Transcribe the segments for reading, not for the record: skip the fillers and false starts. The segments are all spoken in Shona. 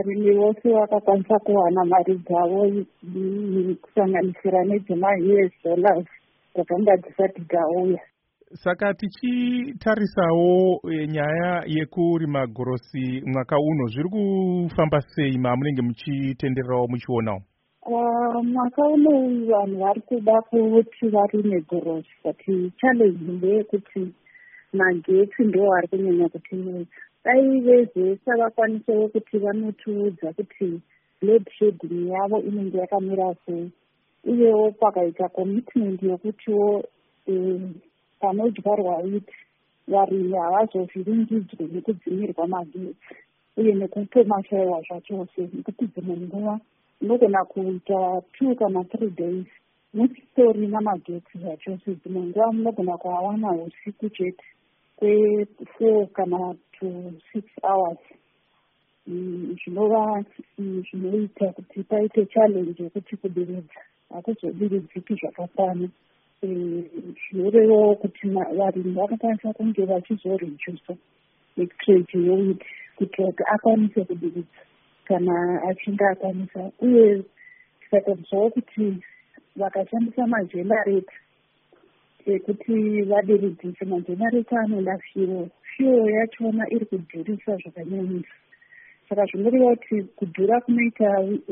varimi vose vakakwanisa kuwana mari dzavo kusanganisira nedzema-US dollars dzakanga dzisati dzauya. Saka tichitarisawo nyaya yekurima gorosi mwaka uno, zviri kufamba sei mamunenge muchitendererawo muchionawo? Mwaka uno vanhu vari kuda kuti varime gorosi, but challenge ndeyekuti magetsi ndo ari kunyanya kutiudza. Dai vezesa vakwanisawo kuti vanotiudza kuti load shedding yavo inenge yakamira sei, uyewo pakaita commitment yokutiwo panodyarwa wheat varimi havazozviringidzwe nekudzimirwa magetsi uye nekutomashayiwa zvachose, nekuti dzimwe nguva unogona kuita 2 kana 3 days musitorina magetsi zvachose. Dzimwe nguva munogona kuawana usiku chete kwe4 kana to 6 hours. Zvinova zvinoita kuti paite challenge yekuti kudiridza hakuzodiridziki zvakafana. Zvinorevawo kuti varimi vakakwanisa kunge vachizorejusa exchange yewheat kuitira kuti akwanise kudiridza kana achinge akwanisa, uye tikatarisa kuti vakashandisa majenareta ekuti vadiridzise, majenareta anoda fuel yachona iri kudhurisa zvakanyanyisa. Saka zvinoreva kuti kudhura kunoita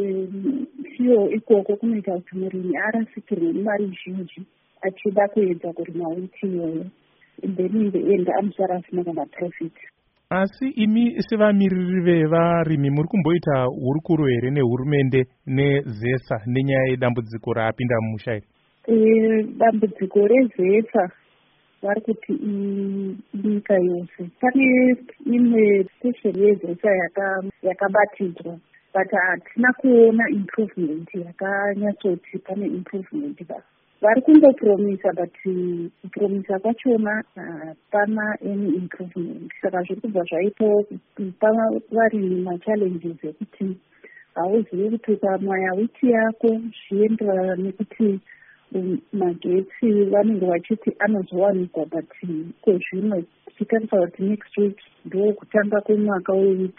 fuel ikoko kunoita kuti murimi arasikirwe nemari zhinji achida kuedza kurima wheat iyoyo, then in the end anosara asina kana profit. Asi imi sevamiriri vevarimi muri kumboita hurukuro here nehurumende nezesa nenyaya yedambudziko rapinda mumusha here? Dambudziko rezesa vari kuti nyika yose. Pane imwe station yezesa yakabatidzwa, but hatina kuona improvement yakanyatsoti pane improvement. Vari kungopromisa, but kupromisa kwachona hapana any improvement. Saka zviri kubva zvaitawo kupa varimi machallenges ekuti hauzivi kuti ukamwaya wheat yako zvienderana nekuti magetsi vanenge vachiti anozowanikwa, but kwezvino tichitarisa kuti next week ndo kutanga kwemwaka wewheat,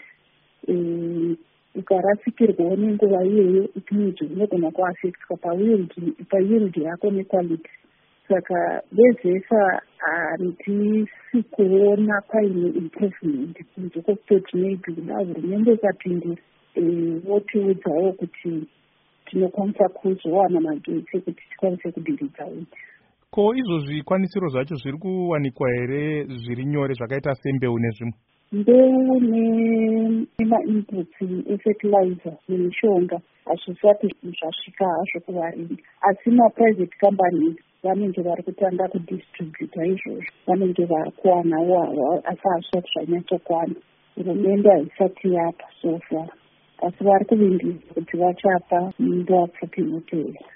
ukarasikirwawo nenguva iyoyo itiniji unogona kuafectwa payield yako nequality. Saka vezesa handisi kuona paine improvement kunze kwekutoti maybe kuda hurumende ikapindira votiudzawo kuti tinokwanisa kuzowana magetsi ekuti tikwanise kudiridza wheat. Ko izvo zvikwanisiro zvacho zviri kuwanikwa here zviri nyore zvakaita sembeu nezvimwe? Mbeu nemainputs efertilizer nemishonga hazvisati zvasvika hazvo kuvarimi, asi maprivate companies vanenge vari kutanga kudistributa izvozvo, vanenge vari kuwanawo, asi hazvisati zvanyatsokwana. Hurumende haisati yapa so far, asi vari kuvimbisa kuti vachapa nguva pfupi inotevera.